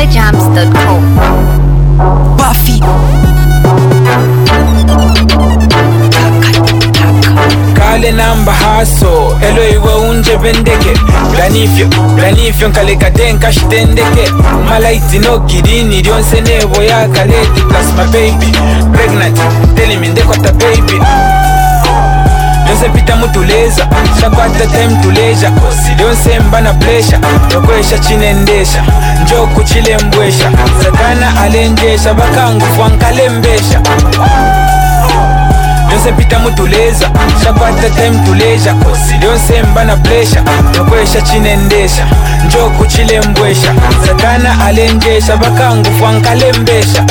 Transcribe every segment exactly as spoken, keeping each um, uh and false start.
play jams dot com. Buffy Kale namba haso elo iwe unje bendeke Planifyo, planifyo nkaleka denka shitendeke Malaiti no girini lyonse nebo ya kaleti plus my baby Pregnant, tell me ndeko ta baby Lyonse pita mutuleza, shakwata time tuleja Lyonse mbana pressure, nokwesha chinendesha Njoku chile mbwesha, satana alenjesha Bakangu fwankalembesha Lyonse pita mutuleza, shakwata time tuleja Lyonse mbana pressure, nokwesha chinendesha Njoku chile mbwesha, satana alenjesha Bakangu fwankalembesha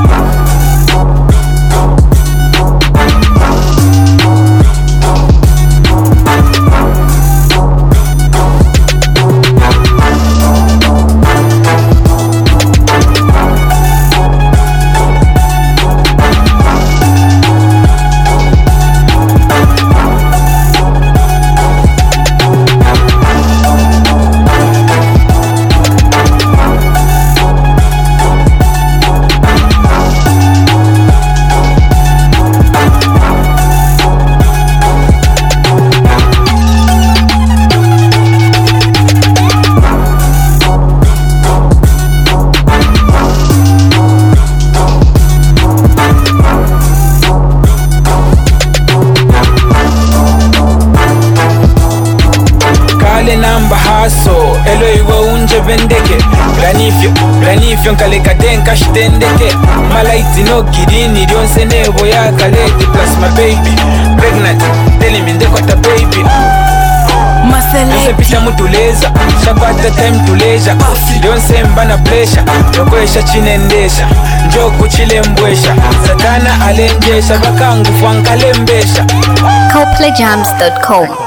namba haso elo iwe unje bendeke Planifyo, planifyo nkaleka denka shitendeke Malaiti no girini lyonse nebo ya kaleti plus my baby Pregnant, tell me ndeko ta baby Lyonse pita mutuleza, shakwata time tuleja Lyonse mbana pressure, nokwesha chinendesha Njoku chile mbwesha, satana alenjesha Bakangu fwankalembesha Go play jams dot com.